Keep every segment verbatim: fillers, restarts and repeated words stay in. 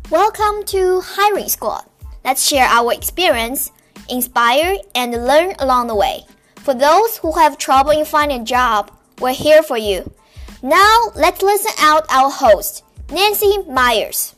Welcome to Hiring Squad. Let's share our experience, inspire, and learn along the way. For those who have trouble in finding a job, we're here for you. Now, let's listen out our host, Nancy Myers.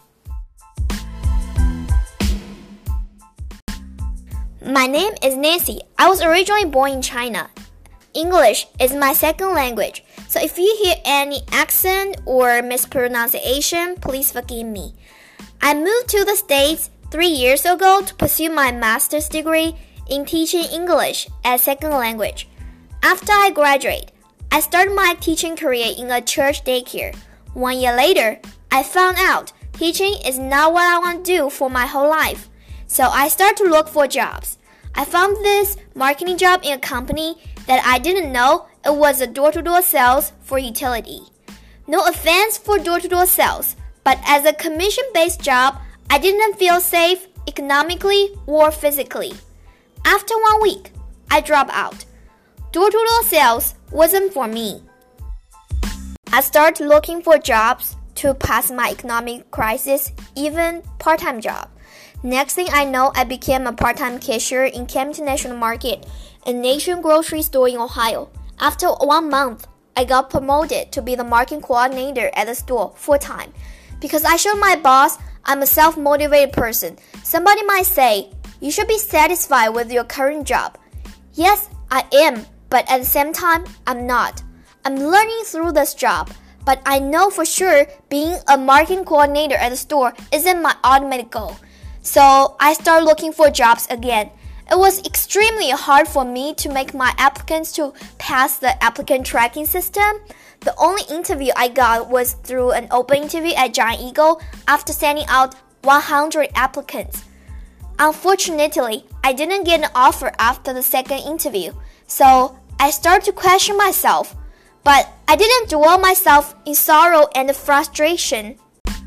My name is Nancy. I was originally born in China. English is my second language, so if you hear any accent or mispronunciation, please forgive me. I moved to the States three years ago to pursue my master's degree in teaching English as second language. After I graduated, I started my teaching career in a church daycare. One year later, I found out teaching is not what I want to do for my whole life. So I started to look for jobs. I found this marketing job in a company that I didn't know it was a door-to-door sales for utility. No offense for door-to-door sales, but as a commission-based job, I didn't feel safe economically or physically. After one week, I dropped out. Door-to-door sales wasn't for me. I started looking for jobs to pass my economic crisis, even part-time job. Next thing I know, I became a part-time cashier in Camden National Market, a nation grocery store in Ohio. After one month, I got promoted to be the marketing coordinator at the store full-time. Because I showed my boss I'm a self-motivated person. Somebody might say, you should be satisfied with your current job. Yes, I am, but at the same time, I'm not. I'm learning through this job, but I know for sure being a marketing coordinator at the store isn't my automatic goal. So I started looking for jobs again. It was extremely hard for me to make my applicants to pass the applicant tracking system. The only interview I got was through an open interview at Giant Eagle after sending out one hundred applicants. Unfortunately, I didn't get an offer after the second interview, so I started to question myself. But I didn't dwell myself in sorrow and frustration.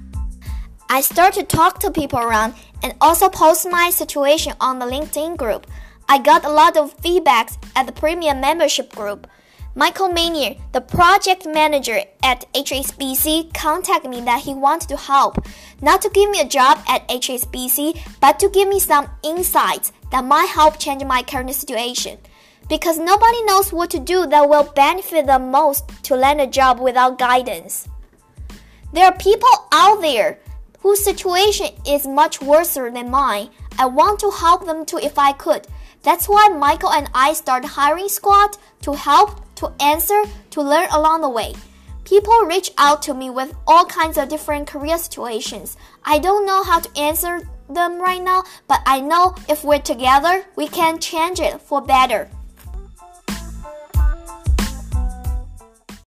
I started to talk to people around and also post my situation on the LinkedIn group. I got a lot of feedbacks at the premium membership group. Michael Manier, the project manager at H S B C, contacted me that he wanted to help, not to give me a job at H S B C, but to give me some insights that might help change my current situation. Because nobody knows what to do that will benefit them most to land a job without guidance. There are people out there whose situation is much worse than mine. I want to help them too if I could. That's why Michael and I started Hiring Squad to help, to answer, to learn along the way. People reach out to me with all kinds of different career situations. I don't know how to answer them right now, but I know if we're together, we can change it for better.